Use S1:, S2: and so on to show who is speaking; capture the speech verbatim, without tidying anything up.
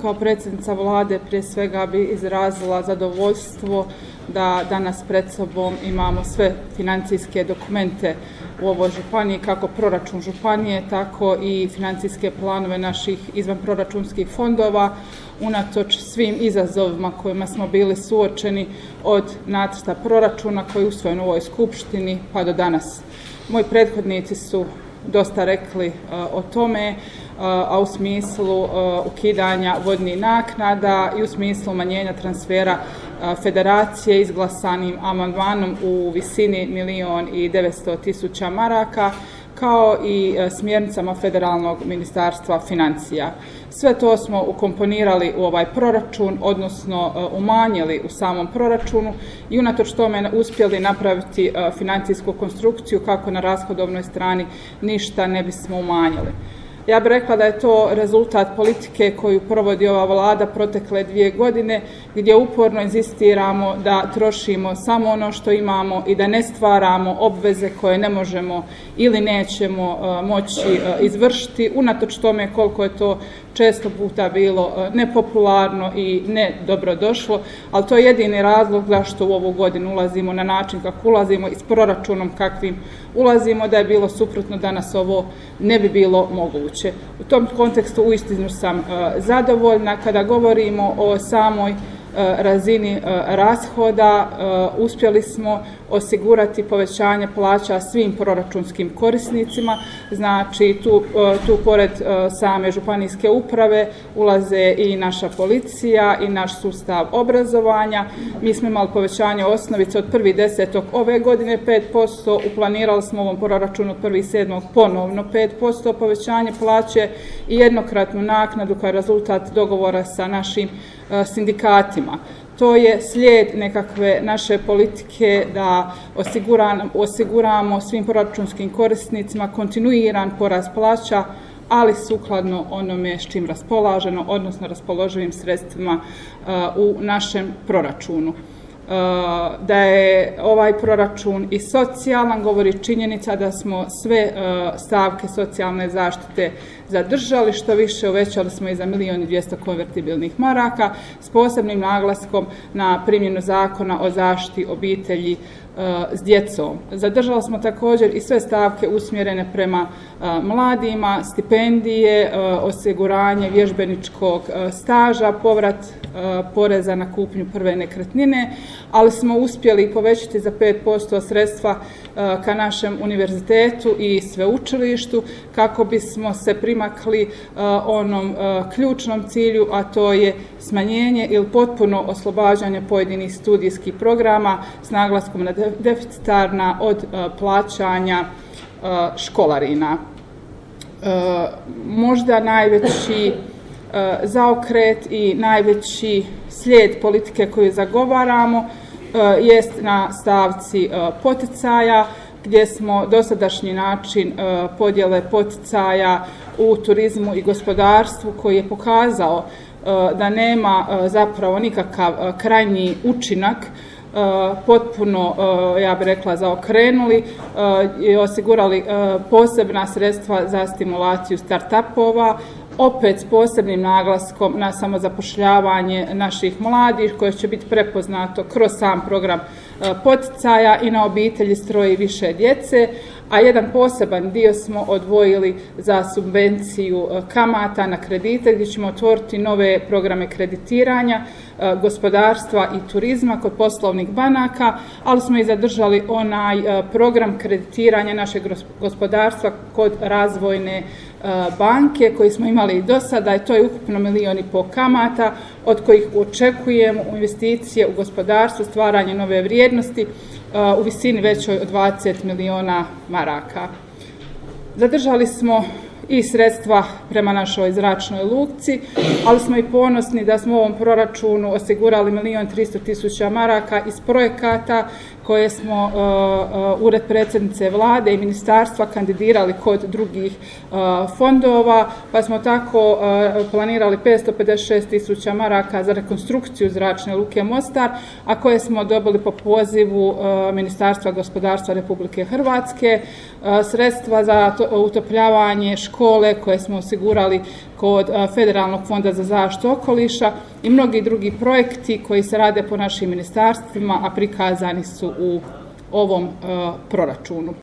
S1: kao predsjednica vlade prije svega bi izrazila zadovoljstvo da danas pred sobom imamo sve financijske dokumente u ovoj županiji, kako proračun županije, tako i financijske planove naših izvanproračunskih fondova, unatoč svim izazovima kojima smo bili suočeni od nacrta proračuna koji je usvojen u ovoj skupštini pa do danas. Moji prethodnici su dosta rekli uh, o tome, uh, a u smislu uh, ukidanja vodnih naknada i u smislu umanjenja transfera uh, federacije izglasanim amandmanom u visini milijon i devetsto tisuća maraka, kao i uh, smjernicama Federalnog ministarstva financija. Sve to smo ukomponirali u ovaj proračun, odnosno uh, umanjili u samom proračunu i unatoč tome uspjeli napraviti uh, financijsku konstrukciju kako na rashodovnoj strani ništa ne bismo umanjili. Ja bih rekla da je to rezultat politike koju provodi ova vlada protekle dvije godine, gdje uporno inzistiramo da trošimo samo ono što imamo i da ne stvaramo obveze koje ne možemo ili nećemo uh, moći uh, izvršiti, unatoč tome koliko je to često puta bilo uh, nepopularno i ne dobrodošlo, ali to je jedini razlog zašto u ovu godinu ulazimo na način kako ulazimo i s proračunom kakvim ulazimo. Da je bilo suprotno, danas ovo ne bi bilo moguće. U tom kontekstu uistinu sam uh, zadovoljna. Kada govorimo o samoj uh, razini uh, rashoda, uh, uspjeli smo osigurati povećanje plaća svim proračunskim korisnicima. Znači tu, uh, tu pored uh, same županijske uprave ulaze i naša policija i naš sustav obrazovanja. Mi smo imali povećanje osnovice od prvog desetog ove godine pet posto, uplanirali smo u ovom proračunu od prvog sedmog ponovno pet posto povećanje plaće i jednokratnu naknadu kao rezultat dogovora sa našim uh, sindikatima. To je slijed nekakve naše politike da osiguramo svim proračunskim korisnicima kontinuiran porast plaća, ali sukladno onome s čim raspolaženo, odnosno raspoloživim sredstvima uh, u našem proračunu. Uh, da je ovaj proračun i socijalan, govori činjenica da smo sve uh, stavke socijalne zaštite zadržali, što više uvećali smo i za milijon i dvjesto konvertibilnih maraka, s posebnim naglaskom na primjenu zakona o zaštiti obitelji uh, s djecom. Zadržali smo također i sve stavke usmjerene prema uh, mladima, stipendije, uh, osiguranje vježbeničkog uh, staža, povrat uh, poreza na kupnju prve nekretnine, ali smo uspjeli povećati za pet posto sredstva uh, ka našem univerzitetu i sveučilištu kako bismo se primakli uh, onom uh, ključnom cilju, a to je smanjenje ili potpuno oslobađanje pojedinih studijskih programa s naglaskom na deficitarna od uh, plaćanja uh, školarina. Uh, možda najveći uh, zaokret i najveći slijed politike koju zagovaramo uh, jest na stavci uh, poticaja, gdje smo dosadašnji način uh, podjele poticaja u turizmu i gospodarstvu, koji je pokazao uh, da nema uh, zapravo nikakav uh, krajnji učinak, uh, potpuno, uh, ja bih rekla, zaokrenuli uh, i osigurali uh, posebna sredstva za stimulaciju start-upova, opet s posebnim naglaskom na samozapošljavanje naših mladih, koje će biti prepoznato kroz sam program poticaja i na obitelji s troje i više djece, a jedan poseban dio smo odvojili za subvenciju kamata na kredite, gdje ćemo otvoriti nove programe kreditiranja gospodarstva i turizma kod poslovnih banaka, ali smo i zadržali onaj program kreditiranja našeg gospodarstva kod razvojne banke koji smo imali i do sada, i to je ukupno milijon i pol kamata, od kojih očekujemo investicije u gospodarstvo, stvaranje nove vrijednosti u visini većoj od dvadeset milijuna maraka. Zadržali smo i sredstva prema našoj zračnoj luci, ali smo i ponosni da smo u ovom proračunu osigurali milijon tristo tisuća maraka iz projekata koje smo Ured predsjednice Vlade i ministarstva kandidirali kod drugih fondova, pa smo tako planirali petsto pedeset šest tisuća maraka za rekonstrukciju Zračne luke Mostar, a koje smo dobili po pozivu Ministarstva gospodarstva Republike Hrvatske, sredstva za utopljavanje škole koje smo osigurali kod Federalnog fonda za zaštitu okoliša i mnogi drugi projekti koji se rade po našim ministarstvima, a prikazani su u ovom proračunu.